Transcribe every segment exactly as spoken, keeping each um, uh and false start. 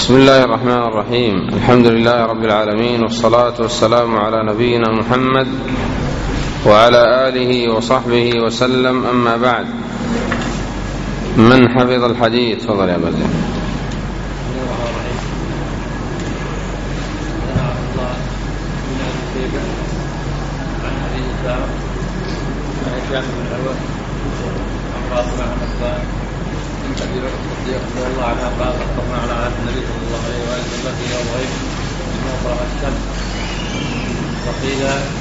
بسم الله الرحمن الرحيم. الحمد لله رب العالمين، والصلاة والسلام على نبينا محمد وعلى آله وصحبه وسلم. أما بعد، من حفظ الحديث؟ تفضل يا بدر. رضي الله عنها قال أخبرنا على عهد النبي صلى الله عليه وآله وسلم في يوم غيب أنه طلع الشمس، فقيل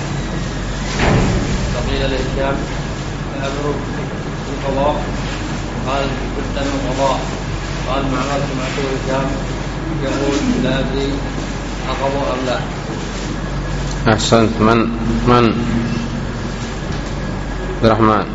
فقيل لهشام الأمر بالقضاء، قال كنت من القضاء. قال معمر سمعت هشام يقول لا أدري أقضى أم لا. أحسنت. من من عبد الرحمن.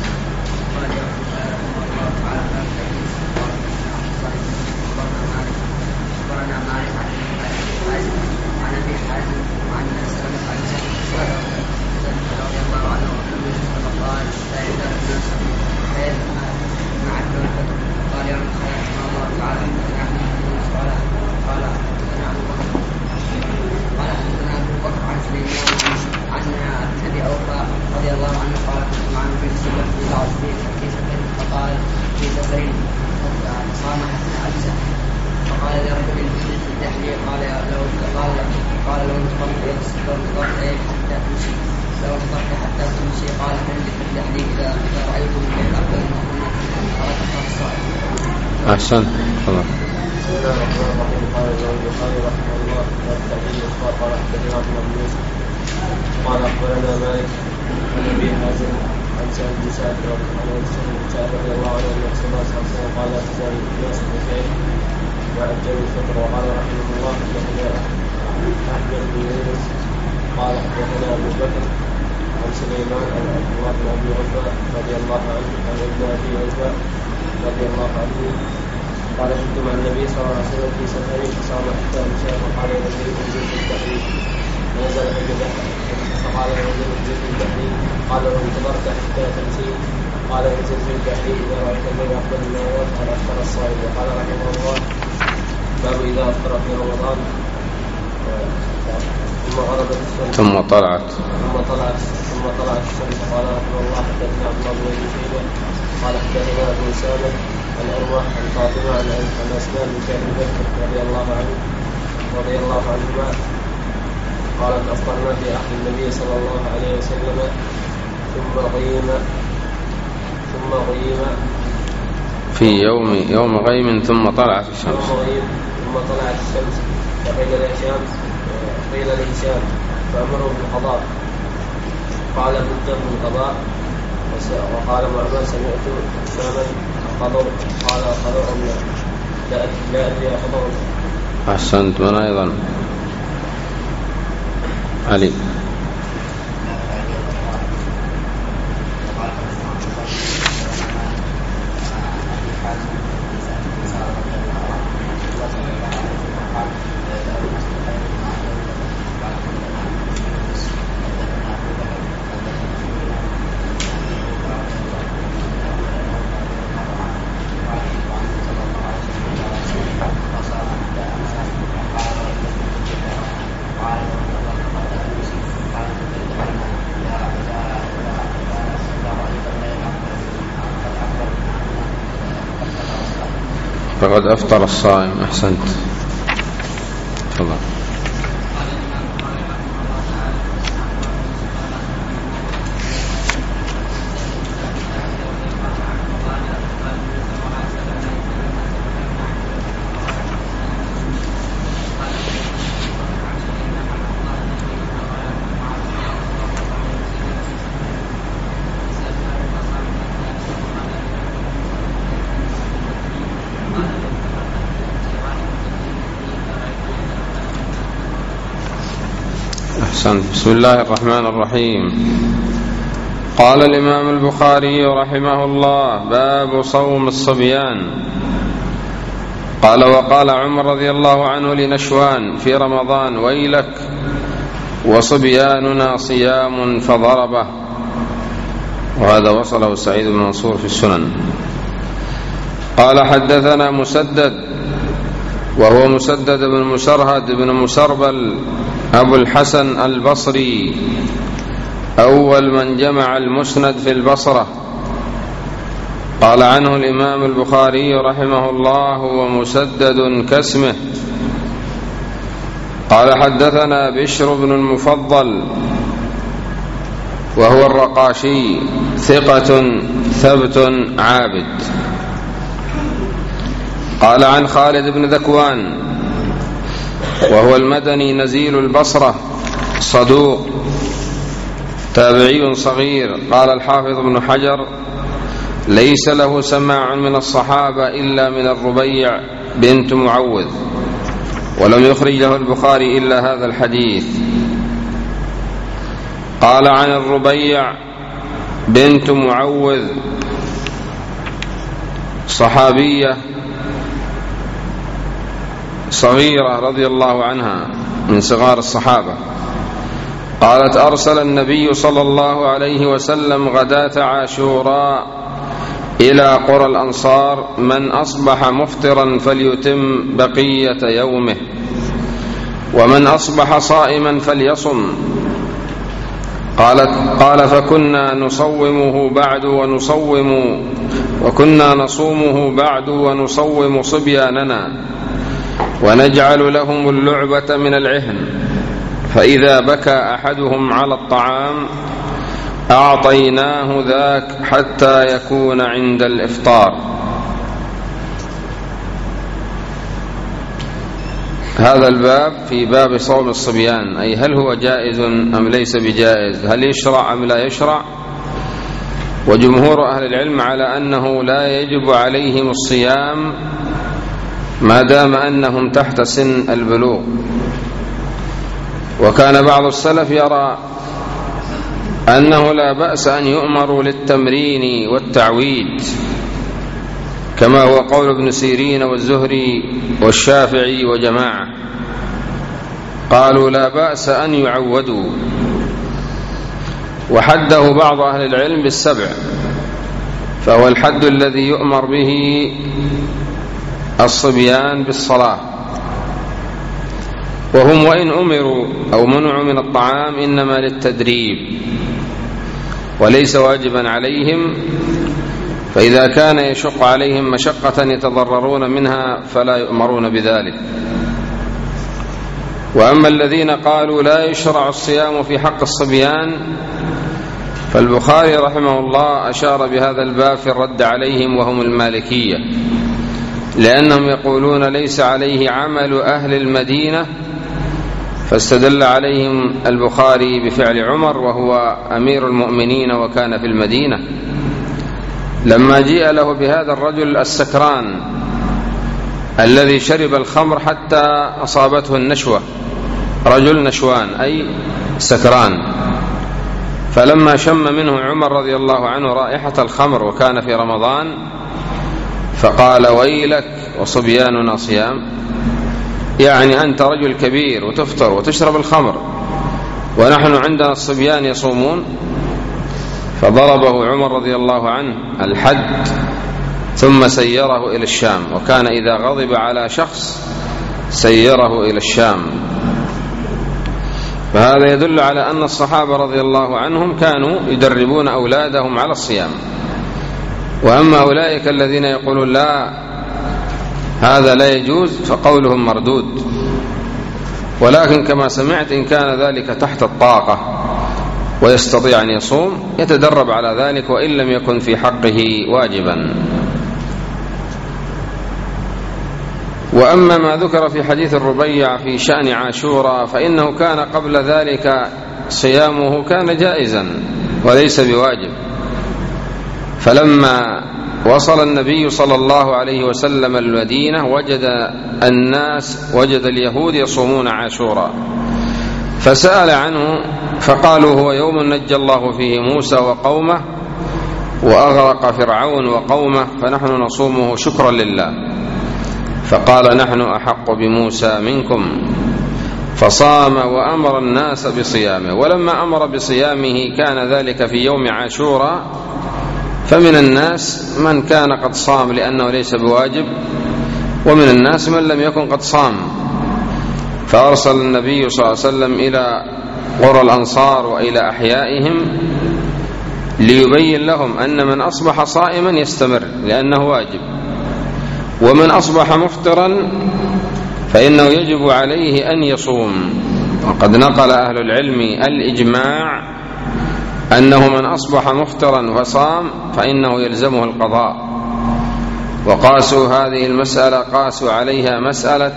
رضي الله عنه قال كنت مع النبي صلى الله عليه وسلم في سفر، فقال في سفر صام حتى أجزع، فقال لرجل في التحليل قال لو قال قال لو انتظرت حتى تمشي لو انتظرت حتى تمشي قال حمد في التحليل إذا إذا رأيتم من الأفضل المؤمنين قال تقرأ الصائم. أحسن. خلاص. بسم الله الرحمن الرحيم. قال الإمام البخاري رحمه الله والتعليل قال حدثنا ابن أبي يوسف قال أخبرنا مالك عن أبي حازم عن سعد بن سعد رضي الله عنه أن رسول الله صلى الله عليه وسلم قال لا تزال الناس بخير وأجل الفطر. وقال رحمه الله حدثنا أحمد بن يونس قال حدثنا أبو بكر عن سليمان عن عبد الله بن أبي عتبة رضي الله عنه عن ابن أبي عتبة رضي الله عنه قال كنت مع النبي صلى الله عليه وسلم في سفر فصام حتى مشى فقال النبي انزل في التحريم فنزل فجده فقال انزل انزل في التحريم قال لو انتظرت حتى تمشي قال انزل في التحريم اذا رايت من افضل النوات قال افطر الصائم. وقال رحمه الله باب اذا افطر في رمضان ثم غربت الشمس ثم طلعت ثم طلعت ثم طلعت الشمس. قال رحمه الله حدثنا عبد الله بن ابي شيبه قال حدثنا ابو اسامه عن أروح عن فاطمة عن أسماء بنت أبي بكر رضي الله عنه رضي الله عنهما قالت أفطرنا في عهد النبي صلى الله عليه وسلم ثم غيم ثم غيم في يوم يوم غيم ثم طلعت الشمس ثم غيم ثم طلعت الشمس. فقيل لهشام قيل لهشام فأمره بالقضاء قال بد من القضاء. وقال معمر سمعت هشاما قضوا قال قضوا أم لا لا أدري قضوا. أحسنت. من أيضا؟ علي. فقد أفطر الصائم. أحسنت. تفضل. بسم الله الرحمن الرحيم. قال الإمام البخاري رحمه الله باب صوم الصبيان. قال وقال عمر رضي الله عنه لنشوان في رمضان ويلك وصبياننا صيام فضربه. وهذا وصله سعيد بن منصور في السنن. قال حدثنا مسدد وهو مسدد بن مسرهد بن مسربل أبو الحسن البصري، أول من جمع المسند في البصرة. قال عنه الإمام البخاري رحمه الله: هو مسدد كاسمه. قال: حدثنا بشر بن المفضل وهو الرقاشي، ثقة ثبت عابد. قال عن خالد بن ذكوان وهو المدني نزيل البصرة، صدوق تابعي صغير. قال الحافظ ابن حجر: ليس له سماع من الصحابة إلا من الربيع بنت معوذ، ولم يخرج له البخاري إلا هذا الحديث. قال عن الربيع بنت معوذ، صحابية صغيرة رضي الله عنها من صغار الصحابة. قالت: أرسل النبي صلى الله عليه وسلم غداة عاشوراء إلى قرى الأنصار: من أصبح مفطرا فليتم بقية يومه، ومن أصبح صائما فليصم. قالت: قال: فكنا نصومه بعد ونصوم وكنا نصومه بعد ونصوم صبياننا، ونجعل لهم اللعبة من العهن، فإذا بكى أحدهم على الطعام أعطيناه ذاك حتى يكون عند الإفطار. هذا الباب في باب صوم الصبيان، أي هل هو جائز أم ليس بجائز، هل يشرع أم لا يشرع. وجمهور أهل العلم على أنه لا يجب عليهم الصيام ما دام أنهم تحت سن البلوغ. وكان بعض السلف يرى أنه لا بأس أن يؤمروا للتمرين والتعويد، كما هو قول ابن سيرين والزهري والشافعي وجماعة، قالوا لا بأس أن يعودوا. وحده بعض أهل العلم بالسبع، فهو الحد الذي يؤمر به الصبيان بالصلاة. وهم وإن أمروا أو منعوا من الطعام إنما للتدريب وليس واجبا عليهم، فإذا كان يشق عليهم مشقة يتضررون منها فلا يؤمرون بذلك. وأما الذين قالوا لا يشرع الصيام في حق الصبيان فالبخاري رحمه الله أشار بهذا الباب في الرد عليهم، وهم المالكية، لأنهم يقولون ليس عليه عمل أهل المدينة، فاستدل عليهم البخاري بفعل عمر وهو أمير المؤمنين وكان في المدينة، لما جيء له بهذا الرجل السكران الذي شرب الخمر حتى أصابته النشوة، رجل نشوان أي سكران، فلما شم منه عمر رضي الله عنه رائحة الخمر وكان في رمضان فقال: ويلك وصبياننا صيام، يعني أنت رجل كبير وتفطر وتشرب الخمر ونحن عندنا الصبيان يصومون. فضربه عمر رضي الله عنه الحد ثم سيره إلى الشام، وكان إذا غضب على شخص سيره إلى الشام. فهذا يدل على أن الصحابة رضي الله عنهم كانوا يدربون أولادهم على الصيام. وأما أولئك الذين يقولون لا هذا لا يجوز فقولهم مردود، ولكن كما سمعت إن كان ذلك تحت الطاقة ويستطيع أن يصوم يتدرب على ذلك وإن لم يكن في حقه واجبا. وأما ما ذكر في حديث الربيع في شأن عاشوراء فإنه كان قبل ذلك صيامه كان جائزا وليس بواجب، فلما وصل النبي صلى الله عليه وسلم المدينة وجد الناس وجد اليهود يصومون عاشوراء، فسأل عنه فقالوا هو يوم نجى الله فيه موسى وقومه وأغرق فرعون وقومه فنحن نصومه شكرا لله. فقال: نحن أحق بموسى منكم، فصام وأمر الناس بصيامه. ولما أمر بصيامه كان ذلك في يوم عاشوراء، فمن الناس من كان قد صام لأنه ليس بواجب، ومن الناس من لم يكن قد صام. فأرسل النبي صلى الله عليه وسلم إلى قرى الأنصار وإلى أحيائهم ليبين لهم أن من أصبح صائما يستمر لأنه واجب، ومن أصبح مفطرا فإنه يجب عليه أن يصوم. وقد نقل أهل العلم الإجماع أنه من أصبح مفطرا فصام فإنه يلزمه القضاء. وقاسوا هذه المسألة قاسوا عليها مسألة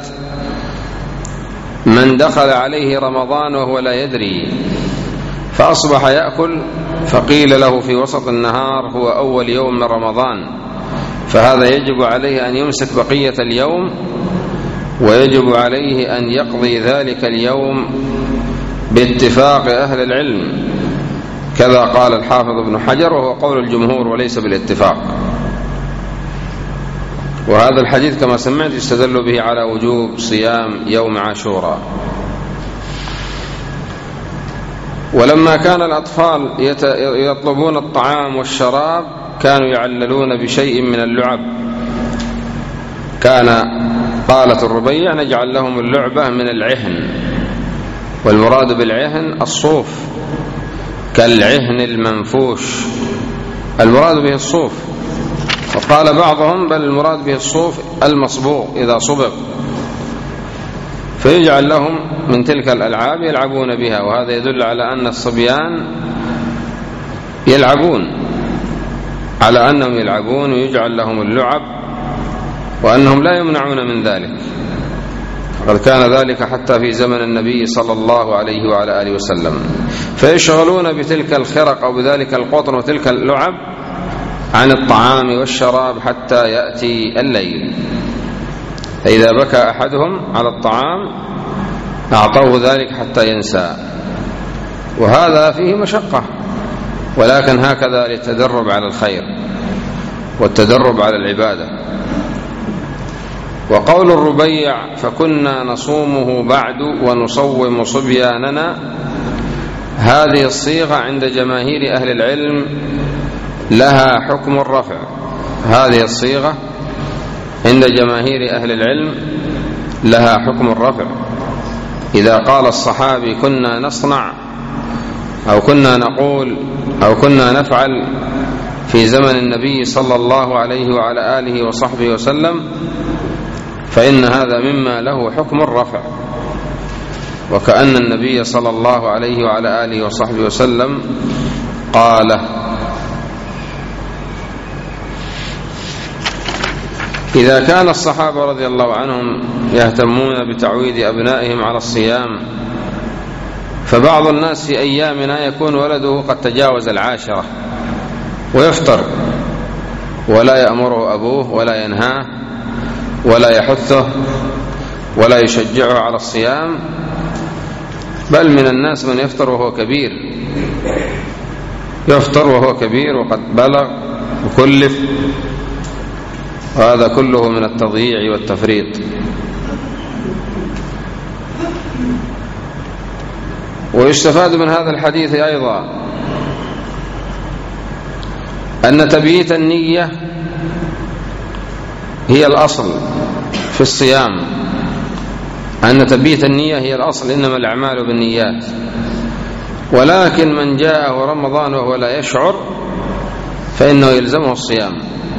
من دخل عليه رمضان وهو لا يدري فأصبح يأكل، فقيل له في وسط النهار هو أول يوم من رمضان، فهذا يجب عليه أن يمسك بقية اليوم، ويجب عليه أن يقضي ذلك اليوم باتفاق أهل العلم، كذا قال الحافظ ابن حجر، وهو قول الجمهور وليس بالاتفاق. وهذا الحديث كما سمعت يستدل به على وجوب صيام يوم عاشوراء. ولما كان الأطفال يطلبون الطعام والشراب كانوا يعللون بشيء من اللعب. كان قالت الربيع نجعل لهم اللعبة من العهن، والمراد بالعهن الصوف كالعهن المنفوش، المراد به الصوف. وقال بعضهم بل المراد به الصوف المصبوغ إذا صبغ، فيجعل لهم من تلك الألعاب يلعبون بها. وهذا يدل على أن الصبيان يلعبون، على أنهم يلعبون ويجعل لهم اللعب، وأنهم لا يمنعون من ذلك. قد كان ذلك حتى في زمن النبي صلى الله عليه وعلى آله وسلم، فيشغلون بتلك الخرق أو بذلك القطن وتلك اللعب عن الطعام والشراب حتى يأتي الليل، فإذا بكى أحدهم على الطعام أعطوه ذلك حتى ينسى. وهذا فيه مشقة، ولكن هكذا للتدرب على الخير والتدرب على العبادة. وقول الربيع فكنا نصومه بعد ونصوم صبياننا، هذه الصيغة عند جماهير أهل العلم لها حكم الرفع. هذه الصيغة عند جماهير أهل العلم لها حكم الرفع. إذا قال الصحابي كنا نصنع أو كنا نقول أو كنا نفعل في زمن النبي صلى الله عليه وعلى آله وصحبه وسلم، فإن هذا مما له حكم الرفع، وكأن النبي صلى الله عليه وعلى آله وصحبه وسلم قال. إذا كان الصحابة رضي الله عنهم يهتمون بتعويد أبنائهم على الصيام، فبعض الناس في أيامنا يكون ولده قد تجاوز العاشرة ويفطر ولا يأمره أبوه ولا ينهاه ولا يحثه ولا يشجعه على الصيام، بل من الناس من يفطر وهو كبير، يفطر وهو كبير وقد بلغ وكلف، وهذا كله من التضييع والتفريط. ويستفاد من هذا الحديث أيضا أن تبييت النية هي الأصل في الصيام، أن تبييت النية هي الأصل، إنما الأعمال بالنيات. ولكن من جاءه رمضان وهو لا يشعر فإنه يلزمه الصيام،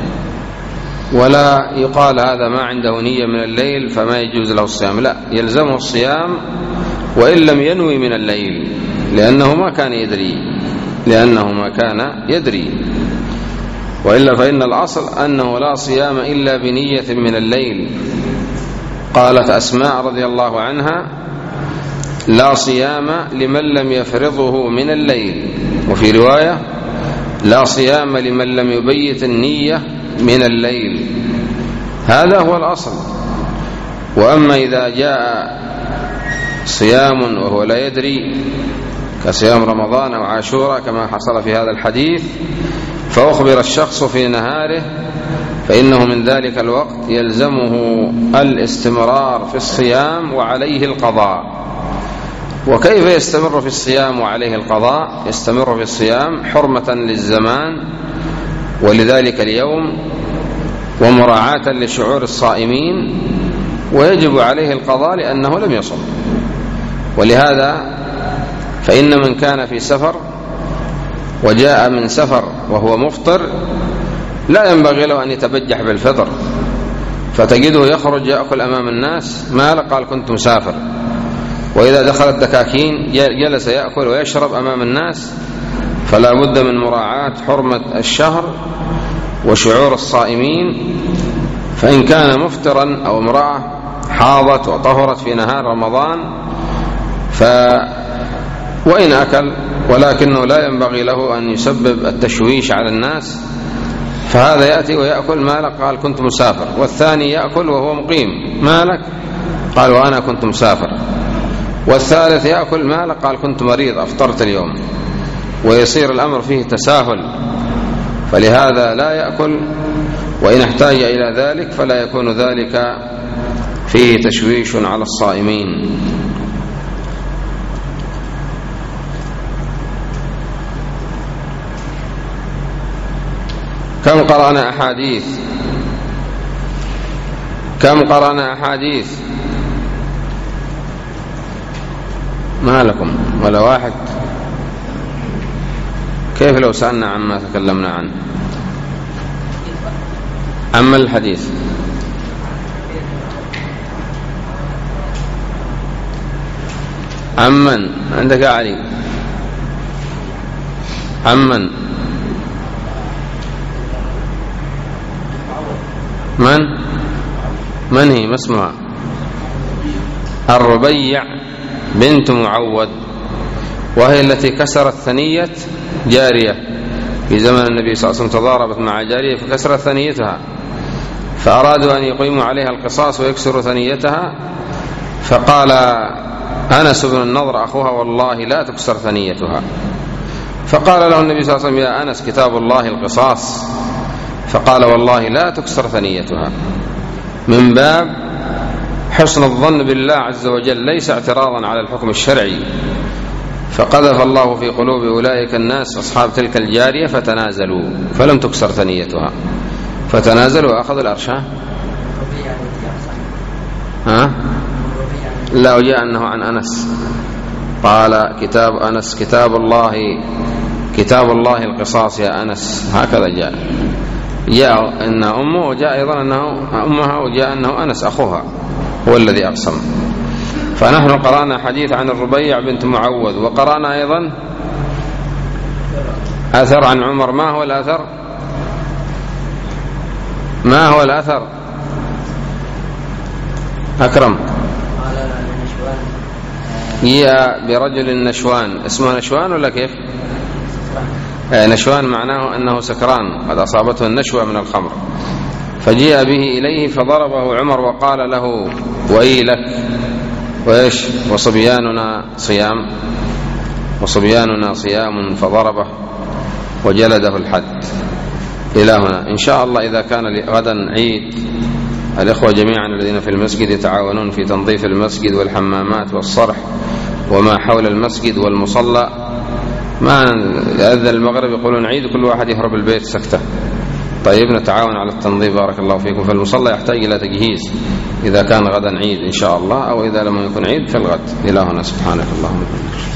ولا يقال هذا ما عنده نية من الليل فما يجوز له الصيام، لا، يلزمه الصيام وإن لم ينوي من الليل، لأنه ما كان يدري لأنه ما كان يدري وإلا فإن الأصل أنه لا صيام إلا بنية من الليل. قالت أسماء رضي الله عنها لا صيام لمن لم يفرضه من الليل، وفي رواية لا صيام لمن لم يبيت النية من الليل. هذا هو الأصل. وأما إذا جاء صيام وهو لا يدري كصيام رمضان أو عاشوراء كما حصل في هذا الحديث، فأخبر الشخص في نهاره، فإنه من ذلك الوقت يلزمه الاستمرار في الصيام وعليه القضاء. وكيف يستمر في الصيام وعليه القضاء؟ يستمر في الصيام حرمة للزمان ولذلك اليوم، ومراعاة لشعور الصائمين، ويجب عليه القضاء لأنه لم يصم. ولهذا فإن من كان في سفر وجاء من سفر وهو مفطر لا ينبغي له أن يتبجح بالفطر، فتجده يخرج يأكل أمام الناس ما قال كنت مسافر، وإذا دخل الدكاكين جلس يأكل ويشرب أمام الناس. فلا بد من مراعاة حرمة الشهر وشعور الصائمين. فإن كان مفطرا أو امرأة حاضت وطهرت في نهار رمضان ف وإن أكل ولكنه لا ينبغي له أن يسبب التشويش على الناس، فهذا يأتي ويأكل مالك قال كنت مسافر، والثاني يأكل وهو مقيم مالك قال وأنا كنت مسافر، والثالث يأكل مالك قال كنت مريض أفطرت اليوم، ويصير الأمر فيه تساهل. فلهذا لا يأكل، وإن احتاج إلى ذلك فلا يكون ذلك فيه تشويش على الصائمين. كم قرأنا أحاديث كم قرأنا أحاديث ما لكم ولا واحد؟ كيف لو سألنا عما تكلمنا عنه؟ أما الحديث عمن عندك يا علي؟ عمن من من هي؟ ما اسمها؟ الربيع بنت معوذ، وهي التي كسرت ثنية جارية في زمن النبي صلى الله عليه وسلم، تضاربت مع جارية فكسرت ثنيتها، فأرادوا أن يقيموا عليها القصاص ويكسروا ثنيتها، فقال أنس بن النضر أخوها والله لا تكسر ثنيتها. فقال له النبي صلى الله عليه وسلم يا أنس كتاب الله القصاص، فقال والله لا تكسر ثنيتها، من باب حسن الظن بالله عز وجل ليس اعتراضا على الحكم الشرعي. فقذف الله في قلوب أولئك الناس أصحاب تلك الجارية فتنازلوا فلم تكسر ثنيتها، فتنازلوا وأخذوا الأرشاه. ها؟ لا، وجاء أنه عن أنس قال كتاب أنس كتاب الله كتاب الله القصاص يا أنس، هكذا جاء جاء أن أمه، وجاء أيضا أنه أمها، وجاء أنه أنس أخوها هو الذي أقسم. فنحن قرأنا حديث عن الربيع بنت معوذ، وقرأنا أيضا أثر عن عمر. ما هو الأثر؟ ما هو الأثر أكرم؟ جاء برجل نشوان، اسمه نشوان ولا كيف؟ نشوان معناه أنه سكران قد أصابته النشوة من الخمر، فجاء به إليه فضربه عمر وقال له ويلك، وإيش وصبياننا صيام وصبياننا صيام، فضربه وجلده الحد. إلى هنا إن شاء الله. إذا كان غدا عيد، الإخوة جميعا الذين في المسجد يتعاونون في تنظيف المسجد والحمامات والصرح وما حول المسجد والمصلى، ما يأذن المغرب يقولون عيد كل واحد يهرب البيت سكتة. طيب نتعاون على التنظيف بارك الله فيكم. فالمصلى يحتاج إلى تجهيز إذا كان غدا عيد إن شاء الله، أو إذا لم يكن عيد كالغد. إلى هنا سبحانك اللهم وبحمدك.